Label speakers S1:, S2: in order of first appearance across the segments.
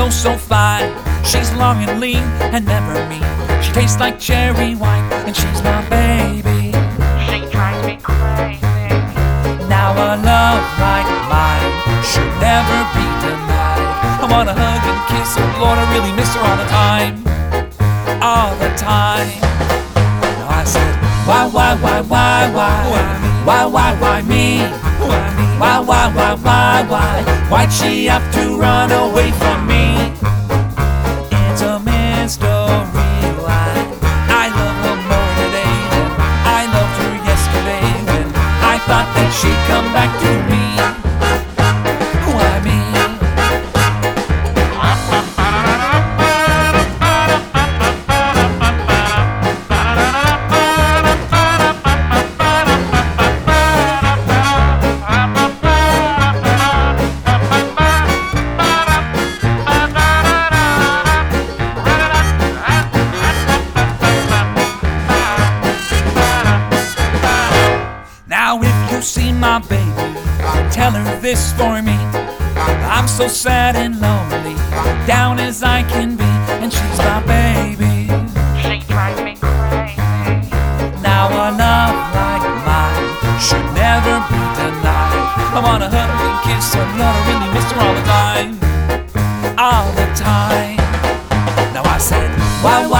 S1: so fine. She's long and lean and never mean. She tastes like cherry wine, and she's my baby.
S2: She drives me crazy.
S1: Now a love like mine should never be denied. I wanna hug and kiss her, Lord, I really miss her all the time. All the time. Now I said, why me? Why'd she have to run away from me? It's a mystery why I love her more today than I loved her yesterday, when I thought that she'd come back to me. Why me? Now if you see my baby, tell her this for me. I'm so sad and lonely, down as I can be, and she's my baby.
S2: She drives me crazy.
S1: Now a love like mine should never be denied. I wanna hug and kiss her, Lord, I really miss her all the time. All the time. Now I said, why me?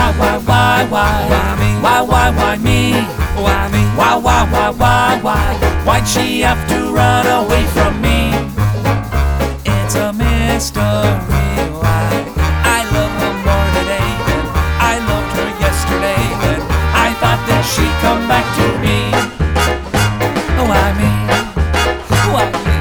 S1: Why me? Why'd she have to run away from me? It's a mystery why I love her more today than I loved her yesterday, when I thought that she'd come back to me. Why me? Why me?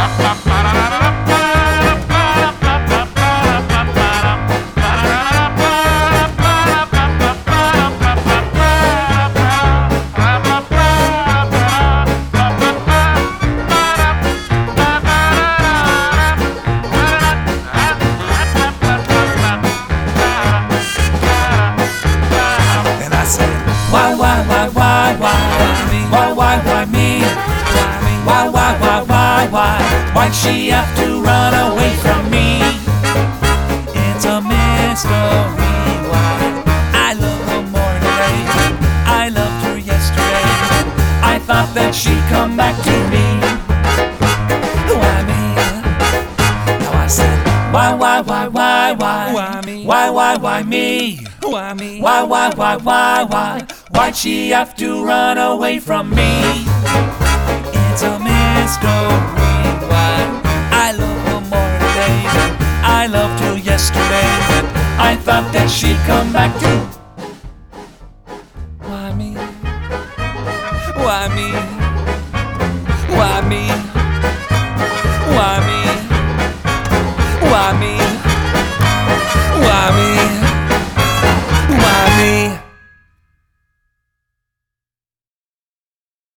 S1: Why'd she have to run away from me? It's a mystery why I love her more today than I loved her yesterday. I thought that she'd come back to me. Why me? Now I said, why me? Why me? Why'd she have to run away from me? It's a mystery why I love her more today than I loved her yesterday, when I thought that she'd come back to. Why me? Why me? Why me? Why me? Why me?